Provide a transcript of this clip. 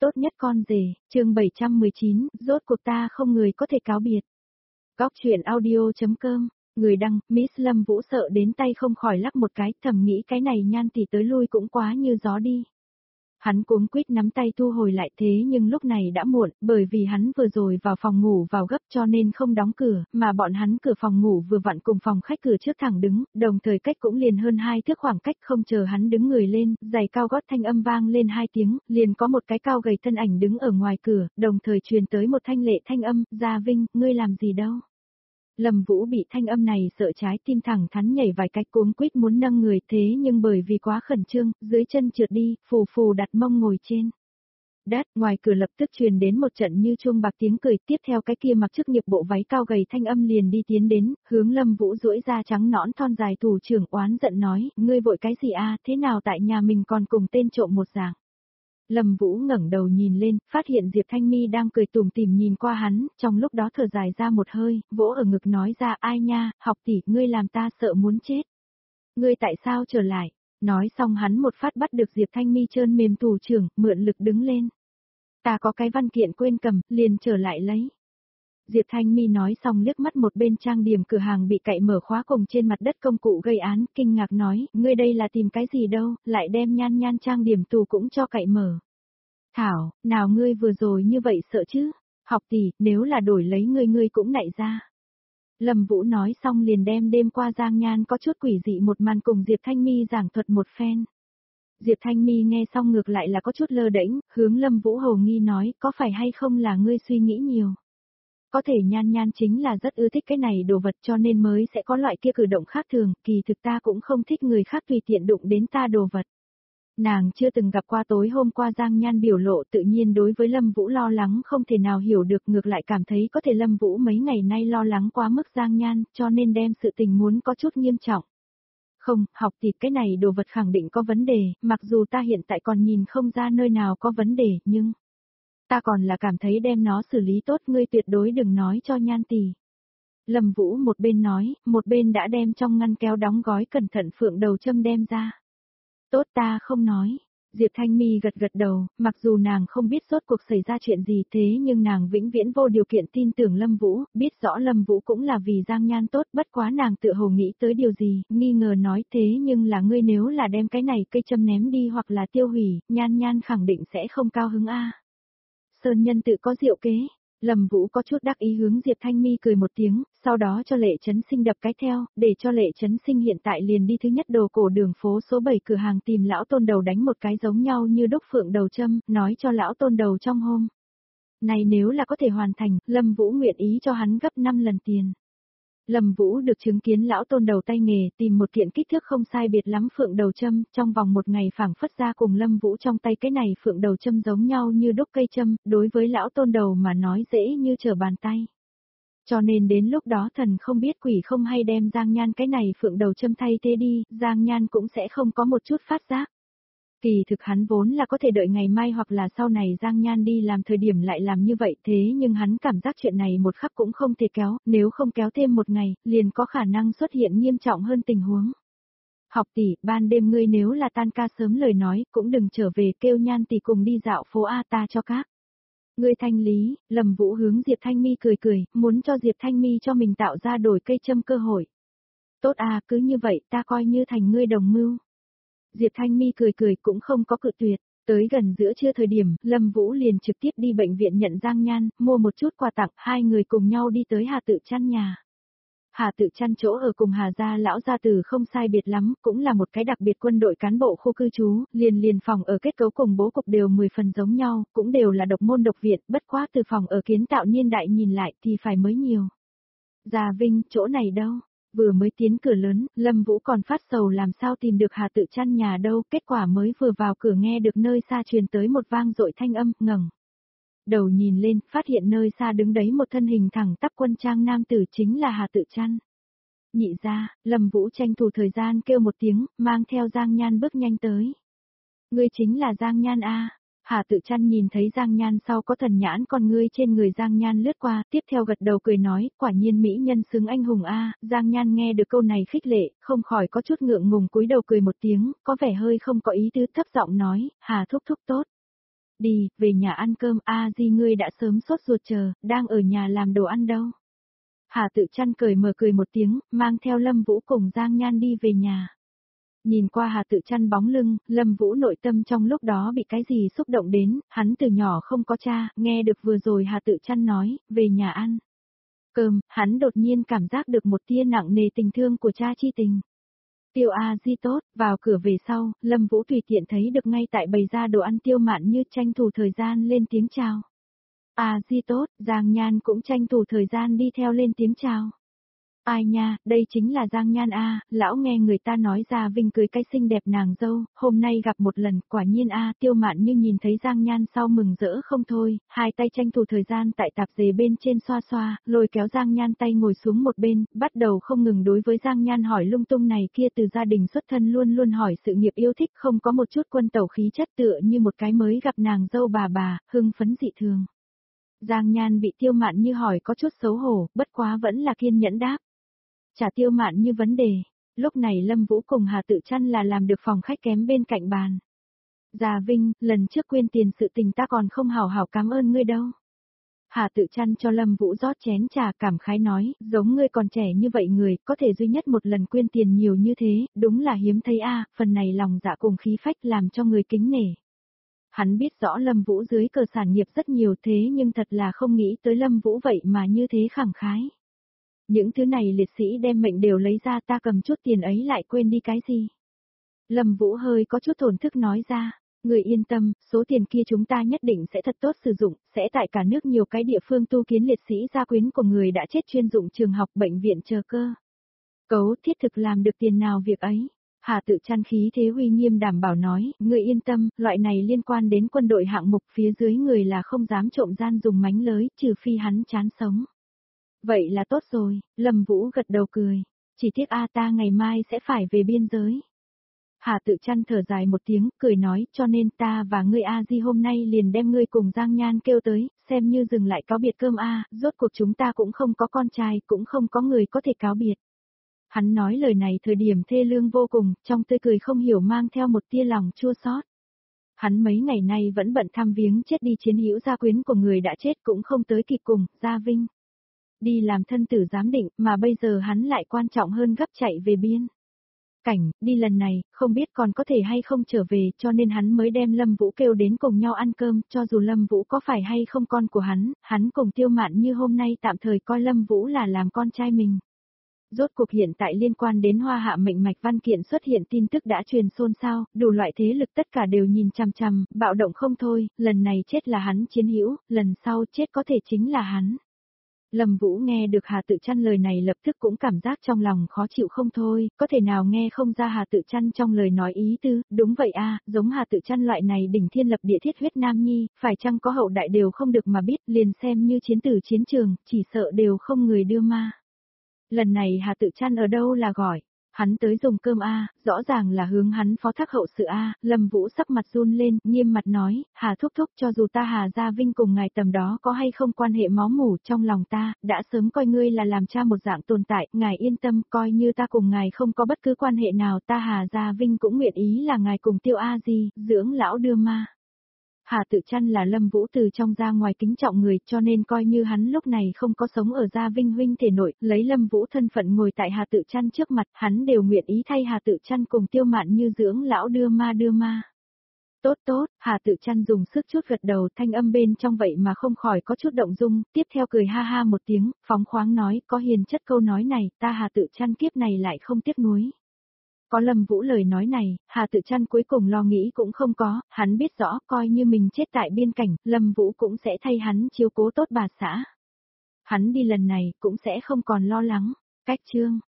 tốt nhất con rể, chương 719, rốt cuộc ta không người có thể cáo biệt. Góc truyện audio.com, người đăng, Miss Lâm Vũ sợ đến tay không khỏi lắc một cái, thầm nghĩ cái này Nhan tỷ tới lui cũng quá như gió đi. Hắn cuống quýt nắm tay thu hồi lại thế nhưng lúc này đã muộn, bởi vì hắn vừa rồi vào phòng ngủ vào gấp cho nên không đóng cửa, mà bọn hắn cửa phòng ngủ vừa vặn cùng phòng khách cửa trước thẳng đứng, đồng thời cách cũng liền hơn 2 thước khoảng cách, không chờ hắn đứng người lên, giày cao gót thanh âm vang lên 2 tiếng, liền có một cái cao gầy thân ảnh đứng ở ngoài cửa, đồng thời truyền tới một thanh lệ thanh âm, Gia Vinh, ngươi làm gì đâu? Lâm Vũ bị thanh âm này sợ trái tim thẳng thắn nhảy vài cái cuống quýt muốn nâng người thế nhưng bởi vì quá khẩn trương, dưới chân trượt đi, phù phù đặt mông ngồi trên đất, ngoài cửa lập tức truyền đến một trận như chuông bạc tiếng cười, tiếp theo cái kia mặc chức nghiệp bộ váy cao gầy thanh âm liền đi tiến đến, hướng Lâm Vũ duỗi ra trắng nõn thon dài thủ trưởng oán giận nói, ngươi vội cái gì a, thế nào tại nhà mình còn cùng tên trộm một dạng. Lâm Vũ ngẩng đầu nhìn lên, phát hiện Diệp Thanh Mi đang cười tủm tỉm nhìn qua hắn, trong lúc đó thở dài ra một hơi, vỗ ở ngực nói ra, ai nha, học tỷ, ngươi làm ta sợ muốn chết. Ngươi tại sao trở lại? Nói xong hắn một phát bắt được Diệp Thanh Mi trơn mềm thủ trưởng, mượn lực đứng lên. Ta có cái văn kiện quên cầm, liền trở lại lấy. Diệp Thanh Mi nói xong liếc mắt một bên trang điểm cửa hàng bị cậy mở khóa cùng trên mặt đất công cụ gây án, kinh ngạc nói, ngươi đây là tìm cái gì đâu, lại đem nhan nhan trang điểm tù cũng cho cậy mở. Thảo, nào ngươi vừa rồi như vậy sợ chứ, học tỷ, nếu là đổi lấy ngươi cũng nại ra. Lâm Vũ nói xong liền đem đêm qua Giang Nhan có chút quỷ dị một màn cùng Diệp Thanh Mi giảng thuật một phen. Diệp Thanh Mi nghe xong ngược lại là có chút lơ đễnh, hướng Lâm Vũ hồ nghi nói, có phải hay không là ngươi suy nghĩ nhiều. Có thể Nhan Nhan chính là rất ưa thích cái này đồ vật cho nên mới sẽ có loại kia cử động khác thường, kỳ thực ta cũng không thích người khác tùy tiện đụng đến ta đồ vật. Nàng chưa từng gặp qua tối hôm qua Giang Nhan biểu lộ tự nhiên đối với Lâm Vũ lo lắng không thể nào hiểu được, ngược lại cảm thấy có thể Lâm Vũ mấy ngày nay lo lắng quá mức Giang Nhan cho nên đem sự tình muốn có chút nghiêm trọng. Không, học tỷ, cái này đồ vật khẳng định có vấn đề, mặc dù ta hiện tại còn nhìn không ra nơi nào có vấn đề, nhưng ta còn là cảm thấy đem nó xử lý tốt, ngươi tuyệt đối đừng nói cho Nhan tỷ. Lâm Vũ một bên nói, một bên đã đem trong ngăn kéo đóng gói cẩn thận phượng đầu châm đem ra. Tốt, ta không nói. Diệp Thanh Mi gật gật đầu, mặc dù nàng không biết rốt cuộc xảy ra chuyện gì thế nhưng nàng vĩnh viễn vô điều kiện tin tưởng Lâm Vũ, biết rõ Lâm Vũ cũng là vì Giang Nhan tốt, bất quá nàng tựa hồ nghĩ tới điều gì, nghi ngờ nói thế nhưng là ngươi nếu là đem cái này cây châm ném đi hoặc là tiêu hủy, Nhan Nhan khẳng định sẽ không cao hứng a. Sơn nhân tự có diệu kế. Lâm Vũ có chút đắc ý hướng Diệp Thanh Mi cười một tiếng, sau đó cho Lệ Chấn Sinh đập cái theo, để cho Lệ Chấn Sinh hiện tại liền đi thứ nhất đồ cổ đường phố số 7 cửa hàng tìm lão tôn đầu đánh một cái giống nhau như đúc phượng đầu châm, nói cho lão tôn đầu trong hôm. Này nếu là có thể hoàn thành, Lâm Vũ nguyện ý cho hắn gấp 5 lần tiền. Lâm Vũ được chứng kiến lão tôn đầu tay nghề tìm một kiện kích thước không sai biệt lắm phượng đầu châm, trong vòng một ngày phảng phất ra cùng Lâm Vũ trong tay cái này phượng đầu châm giống nhau như đúc cây châm, đối với lão tôn đầu mà nói dễ như trở bàn tay. Cho nên đến lúc đó thần không biết quỷ không hay đem Giang Nhan cái này phượng đầu châm thay thế đi, Giang Nhan cũng sẽ không có một chút phát giác. Kỳ thực hắn vốn là có thể đợi ngày mai hoặc là sau này Giang Nhan đi làm thời điểm lại làm như vậy thế nhưng hắn cảm giác chuyện này một khắc cũng không thể kéo, nếu không kéo thêm một ngày, liền có khả năng xuất hiện nghiêm trọng hơn tình huống. Học tỷ, ban đêm ngươi nếu là tan ca sớm lời nói, cũng đừng trở về kêu Nhan tỷ cùng đi dạo phố A ta cho các. Ngươi thanh lý, Lâm Vũ hướng Diệp Thanh Mi cười cười, muốn cho Diệp Thanh Mi cho mình tạo ra đổi cây châm cơ hội. Tốt à, cứ như vậy ta coi như thành ngươi đồng mưu. Diệp Thanh Mi cười cười cũng không có cự tuyệt, tới gần giữa trưa thời điểm, Lâm Vũ liền trực tiếp đi bệnh viện nhận Giang Nhan, mua một chút quà tặng, hai người cùng nhau đi tới Hà Tự Chăn nhà. Hà Tự Chăn chỗ ở cùng Hà gia lão gia tử không sai biệt lắm, cũng là một cái đặc biệt quân đội cán bộ khu cư trú, liền phòng ở kết cấu cùng bố cục đều 10 phần giống nhau, cũng đều là độc môn độc viện, bất quá từ phòng ở kiến tạo niên đại nhìn lại thì phải mới nhiều. Gia Vinh, chỗ này đâu? Vừa mới tiến cửa lớn, Lâm Vũ còn phát sầu làm sao tìm được Hà Tự Chăn nhà đâu, kết quả mới vừa vào cửa nghe được nơi xa truyền tới một vang dội thanh âm, ngẩng đầu nhìn lên, phát hiện nơi xa đứng đấy một thân hình thẳng tắp quân trang nam tử chính là Hà Tự Chăn. Nhị ra, Lâm Vũ tranh thủ thời gian kêu một tiếng, mang theo Giang Nhan bước nhanh tới. Ngươi chính là Giang Nhan a. Hà Tự Chăn nhìn thấy Giang Nhan sau có thần nhãn con ngươi trên người Giang Nhan lướt qua, tiếp theo gật đầu cười nói, quả nhiên mỹ nhân xứng anh hùng a. Giang Nhan nghe được câu này khích lệ, không khỏi có chút ngượng ngùng cúi đầu cười một tiếng, có vẻ hơi không có ý tứ thấp giọng nói, Hà thúc thúc tốt. Đi, về nhà ăn cơm, Di ngươi đã sớm sốt ruột chờ, đang ở nhà làm đồ ăn đâu. Hà Tự Chăn cười một tiếng, mang theo Lâm Vũ cùng Giang Nhan đi về nhà. Nhìn qua Hà Tự Chăn bóng lưng, Lâm Vũ nội tâm trong lúc đó bị cái gì xúc động đến, hắn từ nhỏ không có cha, nghe được vừa rồi Hà Tự Chăn nói, về nhà ăn cơm, hắn đột nhiên cảm giác được một tia nặng nề tình thương của cha chi tình. Tiêu Di tốt, vào cửa về sau, Lâm Vũ tùy tiện thấy được ngay tại bày ra đồ ăn Tiêu Mạn Như tranh thủ thời gian lên tiếng chào. Di tốt, Giang Nhan cũng tranh thủ thời gian đi theo lên tiếng chào. Ai nha, đây chính là Giang Nhan lão nghe người ta nói Gia Vinh cưới cái xinh đẹp nàng dâu, hôm nay gặp một lần, quả nhiên Tiêu Mạn Như nhìn thấy Giang Nhan sau mừng rỡ không thôi, hai tay tranh thủ thời gian tại tạp dề bên trên xoa xoa, lôi kéo Giang Nhan tay ngồi xuống một bên, bắt đầu không ngừng đối với Giang Nhan hỏi lung tung này kia, từ gia đình xuất thân luôn luôn hỏi sự nghiệp yêu thích, không có một chút quân tẩu khí chất, tựa như một cái mới gặp nàng dâu bà, hưng phấn dị thường. Giang Nhan bị Tiêu Mạn Như hỏi có chút xấu hổ, bất quá vẫn là kiên nhẫn đáp. Trả Tiêu Mạn Như vấn đề. Lúc này Lâm Vũ cùng Hà Tự Chăn là làm được phòng khách kém bên cạnh bàn. Gia Vinh, lần trước quên tiền sự tình ta còn không hảo hảo cảm ơn ngươi đâu. Hà Tự Chăn cho Lâm Vũ rót chén trà, cảm khái nói, giống ngươi còn trẻ như vậy người, có thể duy nhất một lần quên tiền nhiều như thế, đúng là hiếm thấy phần này lòng dạ cùng khí phách làm cho người kính nể. Hắn biết rõ Lâm Vũ dưới cờ sản nghiệp rất nhiều thế nhưng thật là không nghĩ tới Lâm Vũ vậy mà như thế khẳng khái. Những thứ này liệt sĩ đem mệnh đều lấy ra, ta cầm chút tiền ấy lại quên đi cái gì. Lâm Vũ hơi có chút thổn thức nói ra, người yên tâm, số tiền kia chúng ta nhất định sẽ thật tốt sử dụng, sẽ tại cả nước nhiều cái địa phương tu kiến liệt sĩ gia quyến của người đã chết, chuyên dụng trường học, bệnh viện chờ cơ. Cấu thiết thực làm được tiền nào việc ấy. Hà Tự Chăn khí thế uy nghiêm đảm bảo nói, người yên tâm, loại này liên quan đến quân đội hạng mục, phía dưới người là không dám trộm gian dùng mánh lới, trừ phi hắn chán sống. Vậy là tốt rồi, Lâm Vũ gật đầu cười. Chỉ tiếc ta ngày mai sẽ phải về biên giới. Hà Tự Chăn thở dài một tiếng, cười nói, cho nên ta và ngươi Di hôm nay liền đem ngươi cùng Giang Nhan kêu tới, xem như dừng lại cáo biệt cơm rốt cuộc chúng ta cũng không có con trai, cũng không có người có thể cáo biệt. Hắn nói lời này thời điểm thê lương vô cùng, trong tươi cười không hiểu mang theo một tia lòng chua xót. Hắn mấy ngày nay vẫn bận thăm viếng chết đi chiến hữu gia quyến của người đã chết, cũng không tới kịp cùng Gia Vinh đi làm thân tử giám định, mà bây giờ hắn lại quan trọng hơn gấp chạy về biên cảnh, đi lần này, không biết còn có thể hay không trở về, cho nên hắn mới đem Lâm Vũ kêu đến cùng nhau ăn cơm, cho dù Lâm Vũ có phải hay không con của hắn cùng Tiêu Mạn Như hôm nay tạm thời coi Lâm Vũ là làm con trai mình. Rốt cuộc hiện tại liên quan đến Hoa Hạ mệnh mạch văn kiện xuất hiện tin tức đã truyền xôn xao, đủ loại thế lực tất cả đều nhìn chằm chằm, bạo động không thôi, lần này chết là hắn chiến hữu, lần sau chết có thể chính là hắn. Lâm Vũ nghe được Hà Tự Chăn lời này lập tức cũng cảm giác trong lòng khó chịu không thôi, có thể nào nghe không ra Hà Tự Chăn trong lời nói ý tứ, đúng vậy giống Hà Tự Chăn loại này đỉnh thiên lập địa thiết huyết nam nhi, phải chăng có hậu đại đều không được mà biết, liền xem như chiến tử chiến trường, chỉ sợ đều không người đưa ma. Lần này Hà Tự Chăn ở đâu là gọi, hắn tới dùng cơm rõ ràng là hướng hắn phó thác hậu sự Lâm Vũ sắc mặt run lên, nghiêm mặt nói, Hà thúc thúc, cho dù ta Hà Gia Vinh cùng ngài tầm đó có hay không quan hệ máu mủ, trong lòng ta, đã sớm coi ngươi là làm cha một dạng tồn tại, ngài yên tâm, coi như ta cùng ngài không có bất cứ quan hệ nào, ta Hà Gia Vinh cũng nguyện ý là ngài cùng Tiêu Di, dưỡng lão đưa ma. Hà Tự Chăn là Lâm Vũ từ trong ra ngoài kính trọng người, cho nên coi như hắn lúc này không có sống ở Gia Vinh huynh thể nội, lấy Lâm Vũ thân phận ngồi tại Hà Tự Chăn trước mặt, hắn đều nguyện ý thay Hà Tự Chăn cùng Tiêu Mạn Như dưỡng lão đưa ma. Tốt tốt, Hà Tự Chăn dùng sức chút gật đầu, thanh âm bên trong vậy mà không khỏi có chút động dung, tiếp theo cười ha ha một tiếng, phóng khoáng nói, có hiền chất câu nói này, ta Hà Tự Chăn kiếp này lại không tiếc nuối. Có Lâm Vũ lời nói này, Hà Tự Chăn cuối cùng lo nghĩ cũng không có, hắn biết rõ coi như mình chết tại biên cảnh, Lâm Vũ cũng sẽ thay hắn chiếu cố tốt bà xã. Hắn đi lần này cũng sẽ không còn lo lắng. Cách chương